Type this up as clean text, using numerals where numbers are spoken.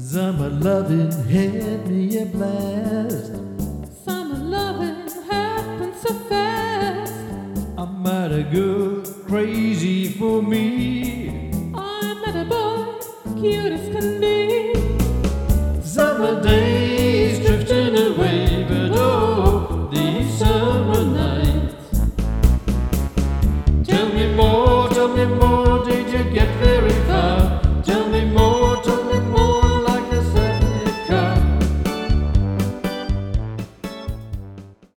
Summer loving had me a blast. Summer loving happened so fast. I met a girl crazy for me. I met a boy, cute as can be. Summer days drifting away, but oh, these summer nights. Tell me more,